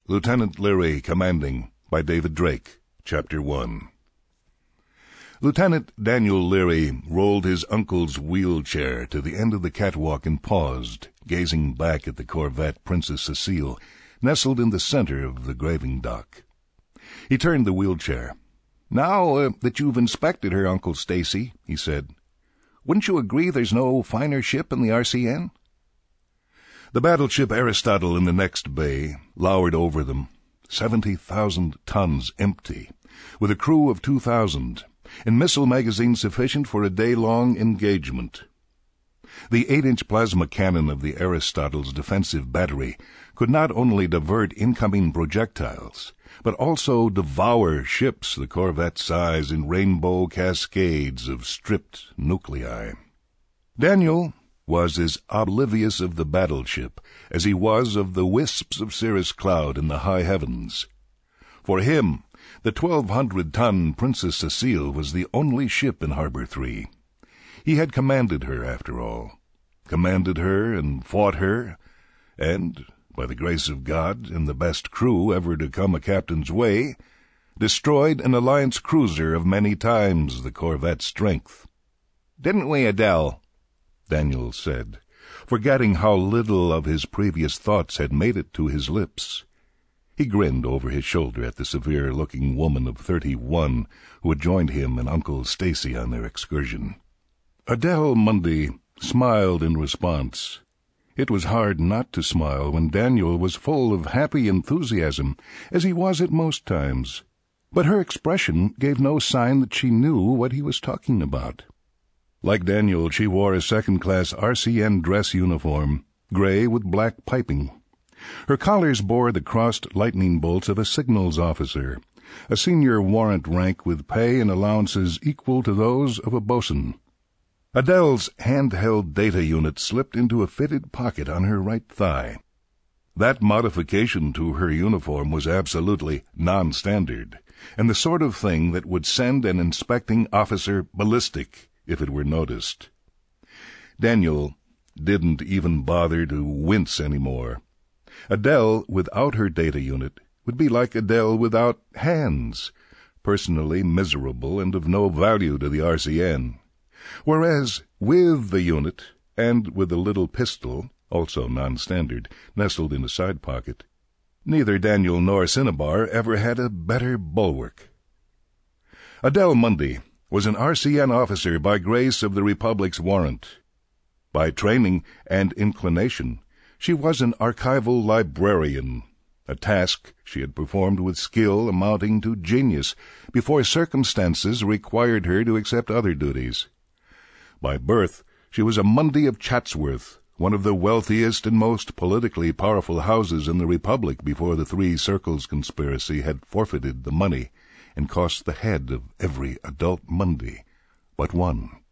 Lieutenant Leary Commanding by David Drake, Chapter 1. Lieutenant Daniel Leary rolled his uncle's wheelchair to the end of the catwalk and paused, gazing back at the corvette Princess Cecile, nestled in the center of the graving dock. He turned the wheelchair. "Now that you've inspected her, Uncle Stacy," he said, "wouldn't you agree there's no finer ship in the RCN?" The battleship Aristotle in the next bay lowered over them, 70,000 tons empty, with a crew of 2,000, and missile magazines sufficient for a day-long engagement. The 8-inch plasma cannon of the Aristotle's defensive battery could not only divert incoming projectiles, but also devour ships the corvette's size in rainbow cascades of stripped nuclei. Daniel was as oblivious of the battleship as he was of the wisps of cirrus cloud in the high heavens. For him, the 1,200-ton Princess Cecile was the only ship in Harbor 3. He had commanded her, after all, commanded her and fought her, and, by the grace of God and the best crew ever to come a captain's way, destroyed an Alliance cruiser of many times the corvette's strength. "Didn't we, Adele?" Daniel said, forgetting how little of his previous thoughts had made it to his lips. He grinned over his shoulder at the severe-looking woman of 31 who had joined him and Uncle Stacy on their excursion. Adele Mundy smiled in response. It was hard not to smile when Daniel was full of happy enthusiasm, as he was at most times, but her expression gave no sign that she knew what he was talking about. Like Daniel, she wore a second-class RCN dress uniform, gray with black piping. Her collars bore the crossed lightning bolts of a signals officer, a senior warrant rank with pay and allowances equal to those of a bosun. Adele's handheld data unit slipped into a fitted pocket on her right thigh. That modification to her uniform was absolutely non-standard, and the sort of thing that would send an inspecting officer ballistic if it were noticed. Daniel didn't even bother to wince anymore. Adele without her data unit would be like Adele without hands, personally miserable and of no value to the RCN. Whereas with the unit, and with a little pistol, also non-standard, nestled in a side pocket, neither Daniel nor Cinnabar ever had a better bulwark. Adele Mundy was an RCN officer by grace of the Republic's warrant. By training and inclination, she was an archival librarian, a task she had performed with skill amounting to genius before circumstances required her to accept other duties. By birth, she was a Mundy of Chatsworth, one of the wealthiest and most politically powerful houses in the Republic before the Three Circles conspiracy had forfeited the money and cost the head of every adult Mundy but one.